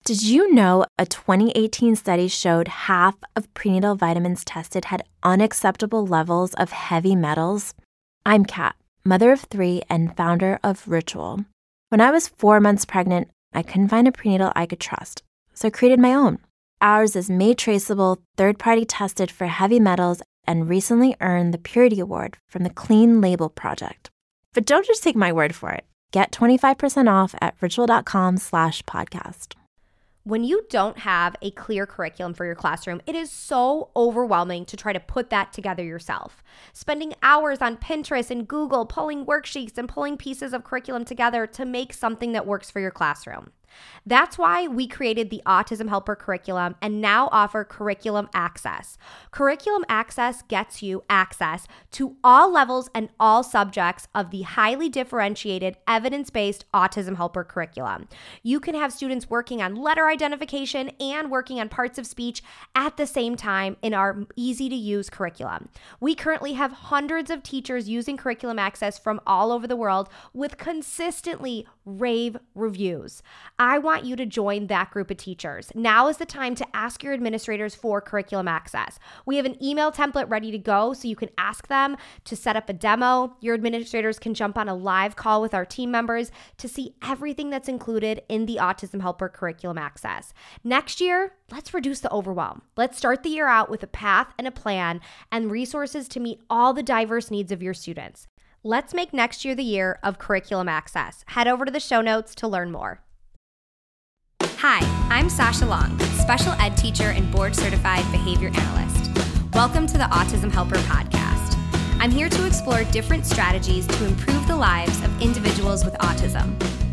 Did you know a 2018 study showed half of prenatal vitamins tested had unacceptable levels of heavy metals? I'm Kat, mother of 3 and founder of Ritual. When I was 4 months pregnant, I couldn't find a prenatal I could trust, so I created my own. Ours is made traceable, third-party tested for heavy metals, and recently earned the Purity Award from the Clean Label Project. But don't just take my word for it. Get 25% off at ritual.com/podcast. When you don't have a clear curriculum for your classroom, it is so overwhelming to try to put that together yourself. Spending hours on Pinterest and Google pulling worksheets and pulling pieces of curriculum together to make something that works for your classroom. That's why we created the Autism Helper curriculum and now offer Curriculum Access. Curriculum Access gets you access to all levels and all subjects of the highly differentiated, evidence-based Autism Helper curriculum. You can have students working on letter identification and working on parts of speech at the same time in our easy-to-use curriculum. We currently have hundreds of teachers using Curriculum Access from all over the world with consistently rave reviews. I want you to join that group of teachers. Now is the time to ask your administrators for Curriculum Access. We have an email template ready to go so you can ask them to set up a demo. Your administrators can jump on a live call with our team members to see everything that's included in the Autism Helper Curriculum Access. Next year, let's reduce the overwhelm. Let's start the year out with a path and a plan and resources to meet all the diverse needs of your students. Let's make next year the year of Curriculum Access. Head over to the show notes to learn more. Hi, I'm Sasha Long, special ed teacher and board-certified behavior analyst. Welcome to the Autism Helper podcast. I'm here to explore different strategies to improve the lives of individuals with autism.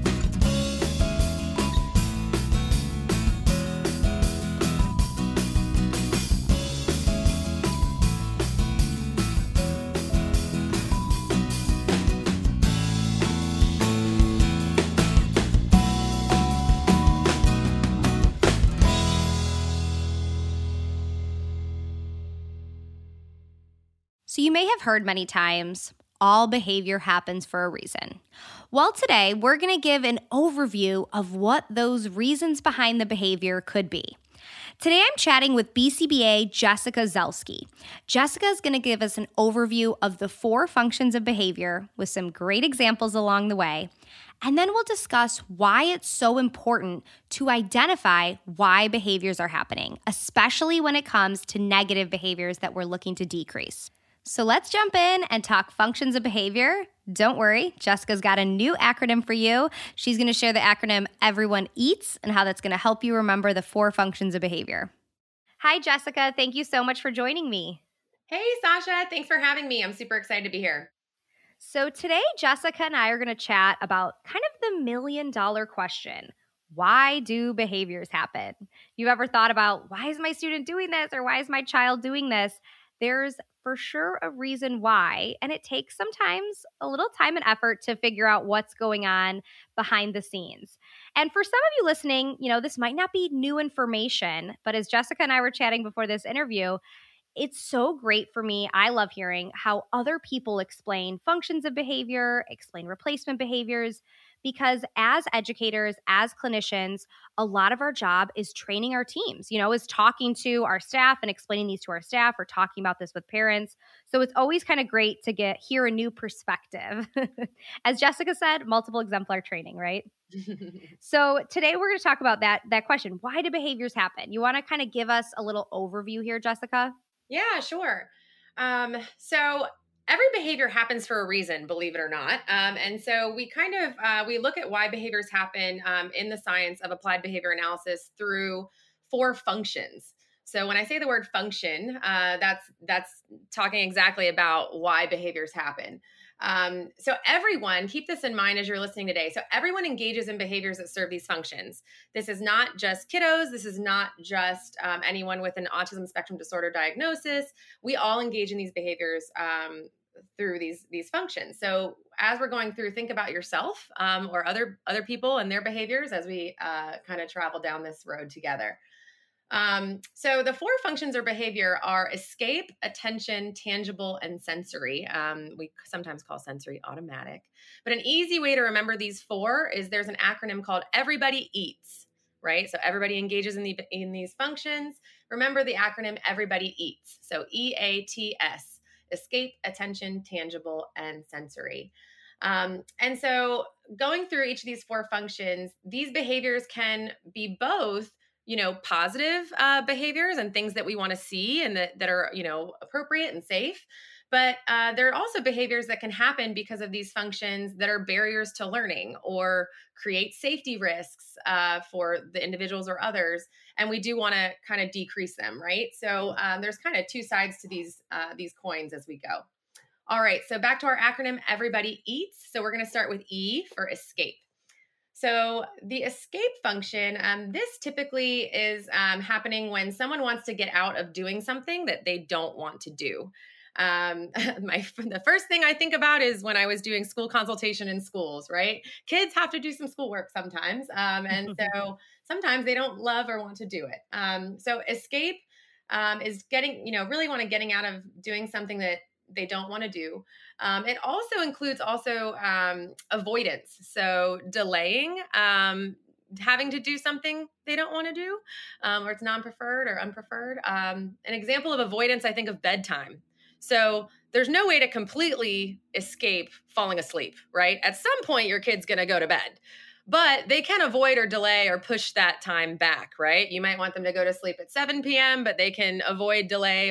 So you may have heard many times, all behavior happens for a reason. Well, today we're going to give an overview of what those reasons behind the behavior could be. Today I'm chatting with BCBA Jessica Zelski. Jessica is going to give us an overview of the 4 functions of behavior with some great examples along the way. And then we'll discuss why it's so important to identify why behaviors are happening, especially when it comes to negative behaviors that we're looking to decrease. So let's jump in and talk functions of behavior. Don't worry, Jessica's got a new acronym for you. She's going to share the acronym Everyone Eats and how that's going to help you remember the 4 functions of behavior. Hi, Jessica. Thank you so much for joining me. Hey, Sasha. Thanks for having me. I'm super excited to be here. So today, Jessica and I are going to chat about kind of the million-dollar question. Why do behaviors happen? You ever thought about, why is my student doing this, or why is my child doing this? There's for sure a reason why, and it takes sometimes a little time and effort to figure out what's going on behind the scenes. And for some of you listening, this might not be new information, but as Jessica and I were chatting before this interview, it's so great for me. I love hearing how other people explain functions of behavior, explain replacement behaviors, because as educators, as clinicians, a lot of our job is training our teams, is talking to our staff and explaining these to our staff or talking about this with parents. So it's always kind of great to hear a new perspective. As Jessica said, multiple exemplar training, right? So today we're going to talk about that question. Why do behaviors happen? You want to kind of give us a little overview here, Jessica? Yeah, sure. So every behavior happens for a reason, believe it or not. And so we we look at why behaviors happen in the science of applied behavior analysis through 4 functions. So when I say the word function, that's talking exactly about why behaviors happen. So everyone, keep this in mind as you're listening today. So everyone engages in behaviors that serve these functions. This is not just kiddos. This is not just anyone with an autism spectrum disorder diagnosis. We all engage in these behaviors through these functions. So as we're going through, think about yourself or other people and their behaviors as we kind of travel down this road together. So the 4 functions or behavior are escape, attention, tangible, and sensory. We sometimes call sensory automatic. But an easy way to remember these 4 is there's an acronym called Everybody Eats, right? So everybody engages in these functions. Remember the acronym everybody eats. So EATS, escape, attention, tangible, and sensory. And so going through each of these 4 functions, these behaviors can be both, positive behaviors and things that we want to see and that are, appropriate and safe. But there are also behaviors that can happen because of these functions that are barriers to learning or create safety risks for the individuals or others. And we do want to kind of decrease them, right? So there's kind of 2 sides to these coins as we go. All right, so back to our acronym, everybody eats. So we're going to start with E for escape. So the escape function, this typically is happening when someone wants to get out of doing something that they don't want to do. The first thing I think about is when I was doing school consultation in schools, right? Kids have to do some schoolwork sometimes. And so sometimes they don't love or want to do it. So escape is getting out of doing something that they don't want to do. It also includes avoidance. So delaying, having to do something they don't want to do, or it's non-preferred or unpreferred. An example of avoidance, I think of bedtime. So there's no way to completely escape falling asleep, right? At some point, your kid's going to go to bed, but they can avoid or delay or push that time back, right? You might want them to go to sleep at 7 p.m., but they can avoid delay.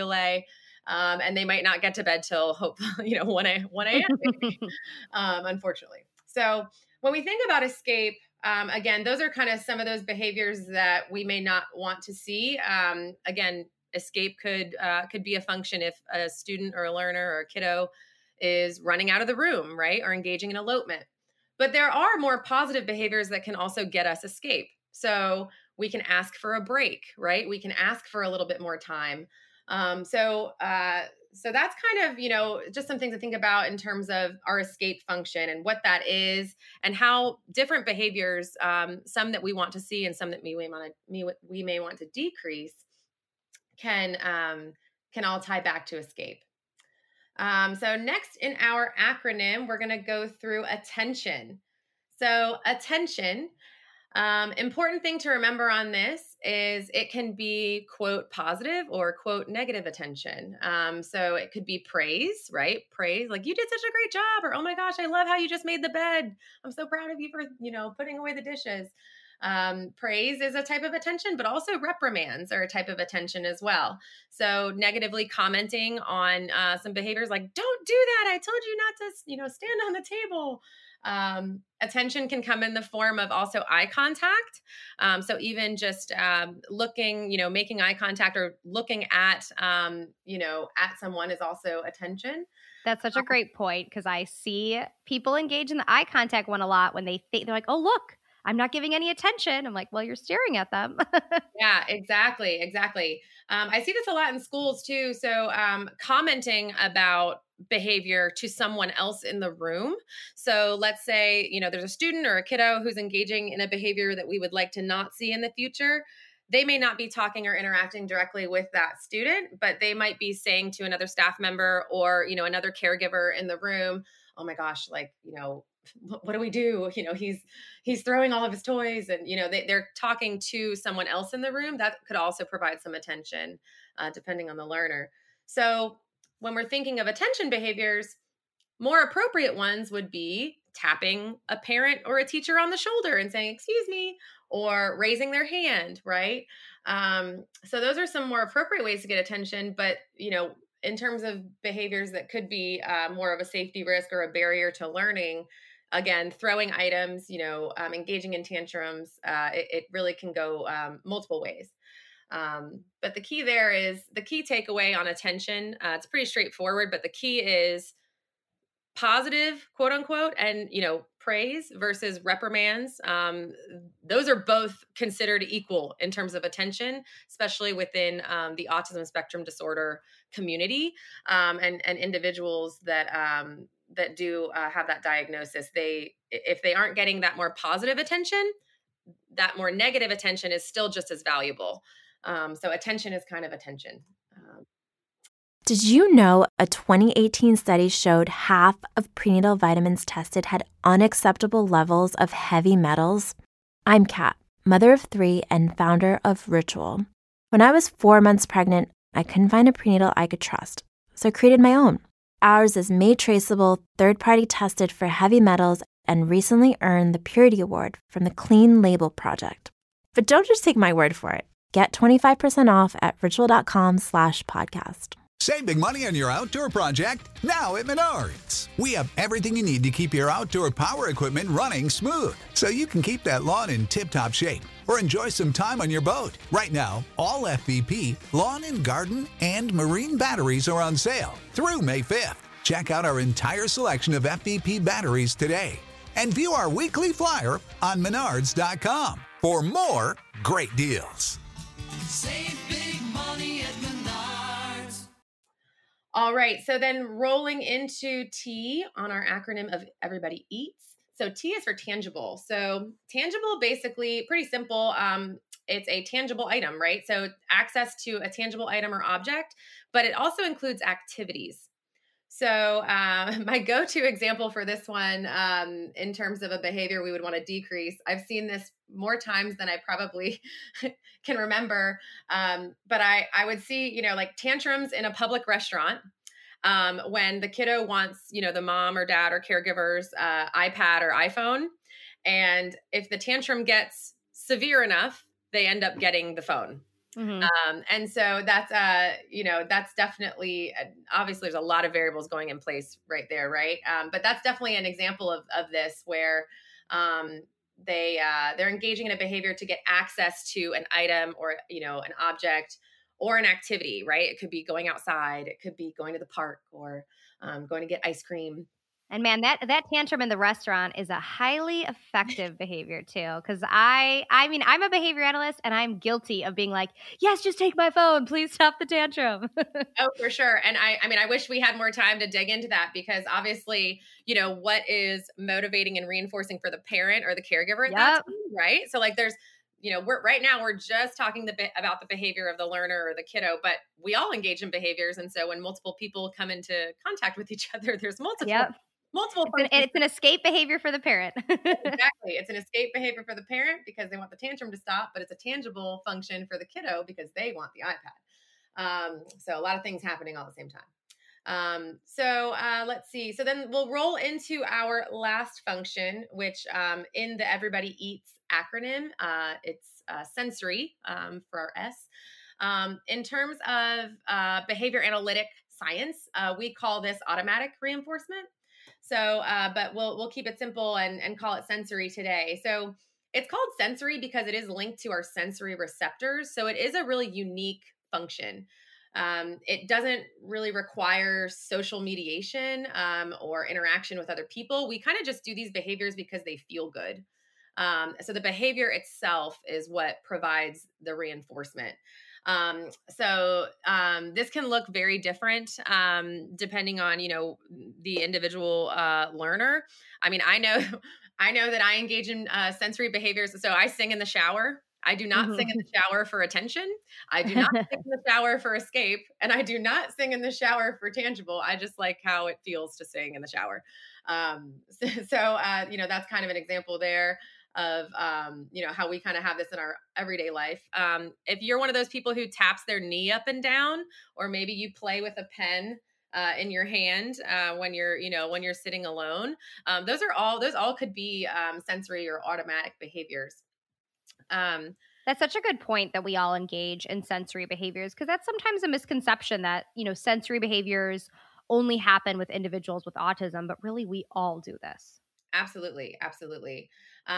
And they might not get to bed till hopefully, 1 a.m. Unfortunately. So when we think about escape, again, those are kind of some of those behaviors that we may not want to see. Again, escape could be a function if a student or a learner or a kiddo is running out of the room, right? Or engaging in elopement. But there are more positive behaviors that can also get us escape. So we can ask for a break, right? We can ask for a little bit more time. So that's kind of, just something to think about in terms of our escape function and what that is and how different behaviors, some that we want to see and some that we may want to decrease can all tie back to escape. So next in our acronym, we're going to go through attention. So attention, important thing to remember on this is it can be quote positive or quote negative attention. So it could be praise, right? Praise, like you did such a great job, or oh my gosh, I love how you just made the bed. I'm so proud of you for, putting away the dishes. Praise is a type of attention, but also reprimands are a type of attention as well. So negatively commenting on some behaviors like, don't do that. I told you not to, stand on the table. Attention can come in the form of also eye contact. So even just looking, making eye contact or looking at, at someone is also attention. That's such a great point because I see people engage in the eye contact one a lot when they're like, oh, look, I'm not giving any attention. I'm like, well, you're staring at them. Yeah, exactly. I see this a lot in schools too. So commenting about behavior to someone else in the room. So let's say, there's a student or a kiddo who's engaging in a behavior that we would like to not see in the future. They may not be talking or interacting directly with that student, but they might be saying to another staff member or, another caregiver in the room, oh my gosh, what do we do? He's throwing all of his toys and, they're talking to someone else in the room. That could also provide some attention, depending on the learner. So when we're thinking of attention behaviors, more appropriate ones would be tapping a parent or a teacher on the shoulder and saying, excuse me, or raising their hand, right? So those are some more appropriate ways to get attention. But, in terms of behaviors that could be more of a safety risk or a barrier to learning, again, throwing items, engaging in tantrums, it really can go multiple ways. But the key there is the key takeaway on attention. It's pretty straightforward, but the key is positive, quote unquote, and, praise versus reprimands. Those are both considered equal in terms of attention, especially within the autism spectrum disorder community and individuals that do have that diagnosis. If they aren't getting that more positive attention, that more negative attention is still just as valuable. So attention is kind of attention. Did you know a 2018 study showed half of prenatal vitamins tested had unacceptable levels of heavy metals? I'm Kat, mother of 3 and founder of Ritual. When I was 4 months pregnant, I couldn't find a prenatal I could trust, so I created my own. Ours is made traceable, third-party tested for heavy metals, and recently earned the Purity Award from the Clean Label Project. But don't just take my word for it. Get 25% off at ritual.com/podcast. Save big money on your outdoor project now at Menards. We have everything you need to keep your outdoor power equipment running smooth, so you can keep that lawn in tip-top shape or enjoy some time on your boat. Right now, all FVP, lawn and garden, and marine batteries are on sale through May 5th. Check out our entire selection of FVP batteries today and view our weekly flyer on Menards.com for more great deals. Save big money at Menards. All right. So then rolling into T on our acronym of Everybody Eats. So T is for tangible. So tangible, basically pretty simple. It's a tangible item, right? So access to a tangible item or object, but it also includes activities. So my go-to example for this one, in terms of a behavior we would want to decrease, I've seen this more times than I probably can remember. But I would see, like tantrums in a public restaurant when the kiddo wants, the mom or dad or caregiver's iPad or iPhone. And if the tantrum gets severe enough, they end up getting the phone. Mm-hmm. And so that's definitely, obviously there's a lot of variables going in place right there. Right. But that's definitely an example of this where, they're engaging in a behavior to get access to an item or, an object or an activity, right? It could be going outside. It could be going to the park or, going to get ice cream. And man, that tantrum in the restaurant is a highly effective behavior too. Because I mean, I'm a behavior analyst and I'm guilty of being like, yes, just take my phone. Please stop the tantrum. Oh, for sure. And I wish we had more time to dig into that because obviously, what is motivating and reinforcing for the parent or the caregiver at that time, right? So like there's, we're just talking about the behavior of the learner or the kiddo, but we all engage in behaviors. And so when multiple people come into contact with each other, there's multiple. Yep. It's an escape behavior for the parent. Exactly. It's an escape behavior for the parent because they want the tantrum to stop, but it's a tangible function for the kiddo because they want the iPad. So a lot of things happening all at the same time. Let's see. So then we'll roll into our last function, which in the Everybody Eats acronym, it's sensory for our S. In terms of behavior analytic science, we call this automatic reinforcement. So, but we'll keep it simple and call it sensory today. So it's called sensory because it is linked to our sensory receptors. So it is a really unique function. It doesn't really require social mediation or interaction with other people. We kind of just do these behaviors because they feel good. So the behavior itself is what provides the reinforcement. This can look very different, depending on, the individual, learner. I mean, I know that I engage in, sensory behaviors. So I sing in the shower. I do not sing in the shower for attention. I do not sing in the shower for escape. And I do not sing in the shower for tangible. I just like how it feels to sing in the shower. That's kind of an example there of, how we kind of have this in our everyday life. If you're one of those people who taps their knee up and down, or maybe you play with a pen in your hand when you're sitting alone, those all could be sensory or automatic behaviors. That's such a good point that we all engage in sensory behaviors because that's sometimes a misconception that, sensory behaviors only happen with individuals with autism, but really we all do this. Absolutely. Absolutely.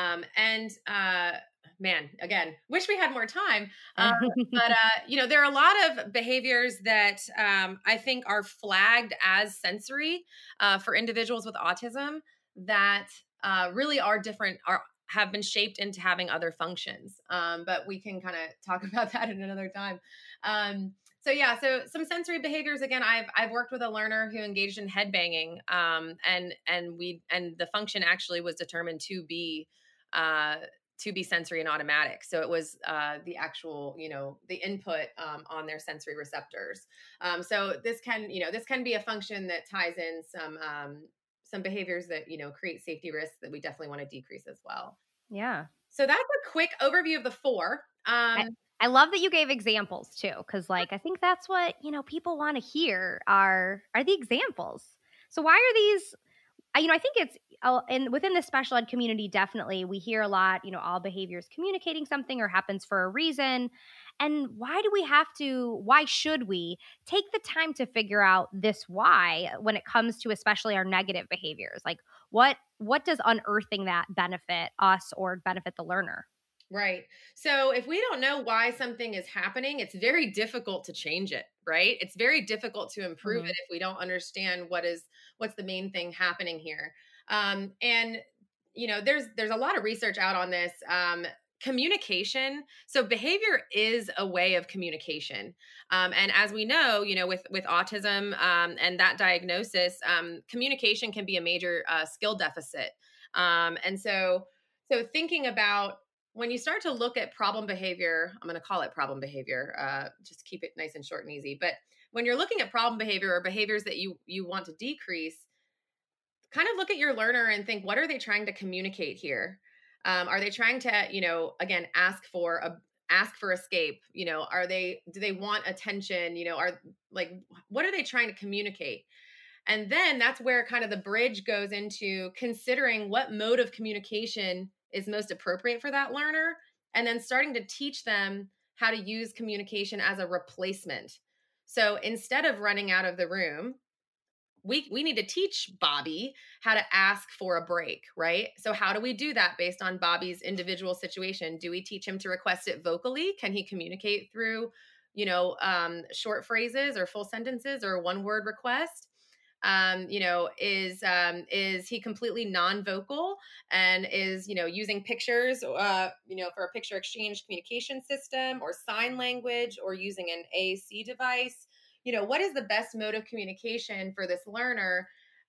Man, again, wish we had more time. There are a lot of behaviors that I think are flagged as sensory for individuals with autism that really are different, have been shaped into having other functions. But we can kind of talk about that in another time. So some sensory behaviors, again, I've worked with a learner who engaged in headbanging, and the function actually was determined to be sensory and automatic. So it was the actual, the input on their sensory receptors. So this can be a function that ties in some behaviors that, create safety risks that we definitely want to decrease as well. Yeah. So that's a quick overview of the 4. I love that you gave examples too, because like I think that's what people want to hear are the examples. So why are these? I think it's and within the special ed community, definitely we hear a lot. All behaviors communicating something or happens for a reason. And why should we take the time to figure out this why when it comes to especially our negative behaviors? Like what does unearthing that benefit us or benefit the learner? Right. So if we don't know why something is happening, it's very difficult to change it, right? It's very difficult to improve it if we don't understand what's the main thing happening here. And there's a lot of research out on this. Communication. So behavior is a way of communication. And as we know, with autism and that diagnosis, communication can be a major skill deficit. And so thinking about when you start to look at problem behavior, I'm going to call it problem behavior, just keep it nice and short and easy. But when you're looking at problem behavior or behaviors that you want to decrease, kind of look at your learner and think, what are they trying to communicate here? Are they trying to, again, ask for escape? Do they want attention? What are they trying to communicate? And then that's where kind of the bridge goes into considering what mode of communication is most appropriate for that learner, and then starting to teach them how to use communication as a replacement. So instead of running out of the room, we need to teach Bobby how to ask for a break, right? So how do we do that based on Bobby's individual situation? Do we teach him to request it vocally? Can he communicate through, short phrases or full sentences or a one-word request? Is he completely non-vocal and is, using pictures, for a picture exchange communication system or sign language or using an AAC device? What is the best mode of communication for this learner?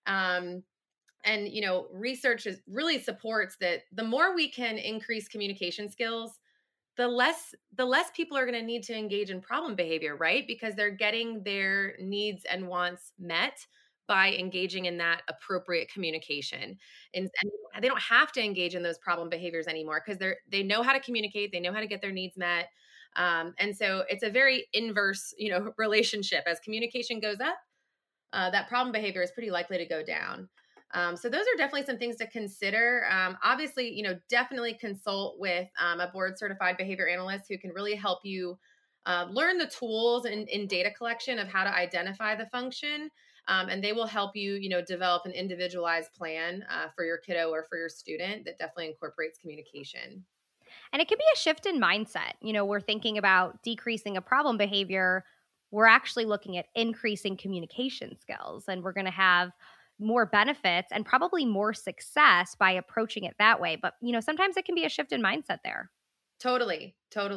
Research really supports that the more we can increase communication skills, the less people are going to need to engage in problem behavior, right? Because they're getting their needs and wants met by engaging in that appropriate communication. And they don't have to engage in those problem behaviors anymore because they know how to communicate, they know how to get their needs met. And so it's a very inverse, relationship. As communication goes up, that problem behavior is pretty likely to go down. So those are definitely some things to consider. Obviously, definitely consult with a board certified behavior analyst who can really help you learn the tools in data collection of how to identify the function. And they will help you, develop an individualized plan for your kiddo or for your student that definitely incorporates communication. And it can be a shift in mindset. We're thinking about decreasing a problem behavior. We're actually looking at increasing communication skills, and we're going to have more benefits and probably more success by approaching it that way. But, sometimes it can be a shift in mindset there. Totally.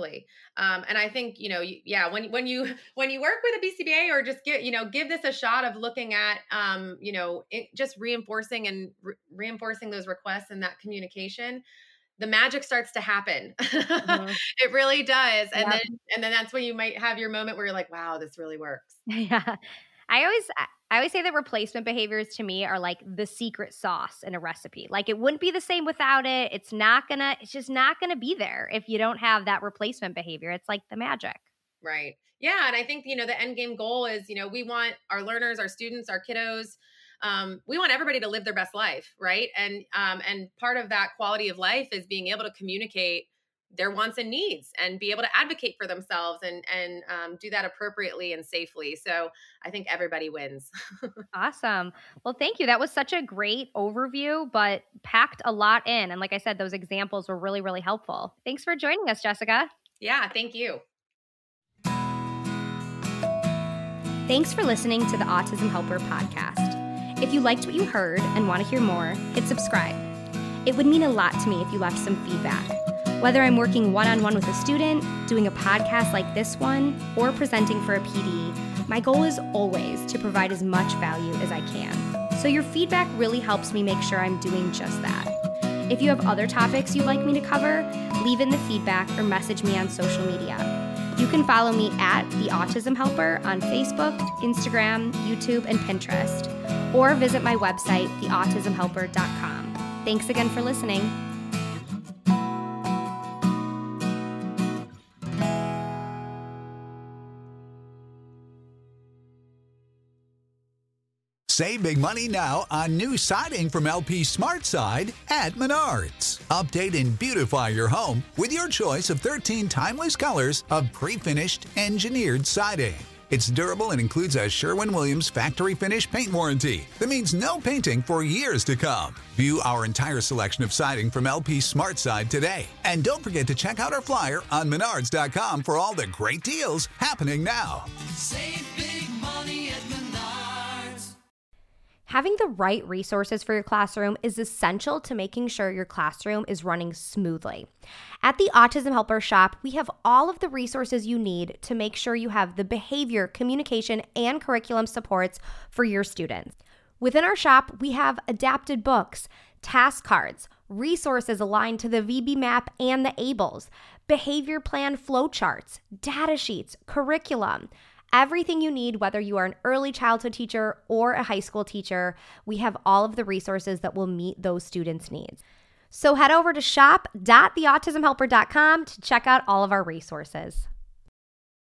And I think, when you work with a BCBA or just give this a shot of looking at, just reinforcing those requests and that communication, the magic starts to happen. Mm-hmm. It really does. And then that's when you might have your moment where you're like, wow, this really works. Yeah. I always say that replacement behaviors to me are like the secret sauce in a recipe. Like it wouldn't be the same without it. It's just not gonna be there if you don't have that replacement behavior. It's like the magic. Right. Yeah. And I think, the end game goal is, we want our learners, our students, our kiddos, we want everybody to live their best life. Right. And part of that quality of life is being able to communicate their wants and needs and be able to advocate for themselves and do that appropriately and safely. So I think everybody wins. Awesome. Well, thank you. That was such a great overview, but packed a lot in. And like I said, those examples were really, really helpful. Thanks for joining us, Jessica. Yeah, thank you. Thanks for listening to the Autism Helper podcast. If you liked what you heard and want to hear more, hit subscribe. It would mean a lot to me if you left some feedback. Whether I'm working one-on-one with a student, doing a podcast like this one, or presenting for a PD, my goal is always to provide as much value as I can. So your feedback really helps me make sure I'm doing just that. If you have other topics you'd like me to cover, leave in the feedback or message me on social media. You can follow me at The Autism Helper on Facebook, Instagram, YouTube, and Pinterest, or visit my website, theautismhelper.com. Thanks again for listening. Save big money now on new siding from LP SmartSide at Menards. Update and beautify your home with your choice of 13 timeless colors of pre-finished engineered siding. It's durable and includes a Sherwin-Williams factory finish paint warranty that means no painting for years to come. View our entire selection of siding from LP SmartSide today. And don't forget to check out our flyer on Menards.com for all the great deals happening now. Save big money at Menards. Having the right resources for your classroom is essential to making sure your classroom is running smoothly. At the Autism Helper Shop, we have all of the resources you need to make sure you have the behavior, communication, and curriculum supports for your students. Within our shop, we have adapted books, task cards, resources aligned to the VB map and the ABLES, behavior plan flowcharts, data sheets, curriculum. Everything you need, whether you are an early childhood teacher or a high school teacher, we have all of the resources that will meet those students' needs. So head over to shop.theautismhelper.com to check out all of our resources.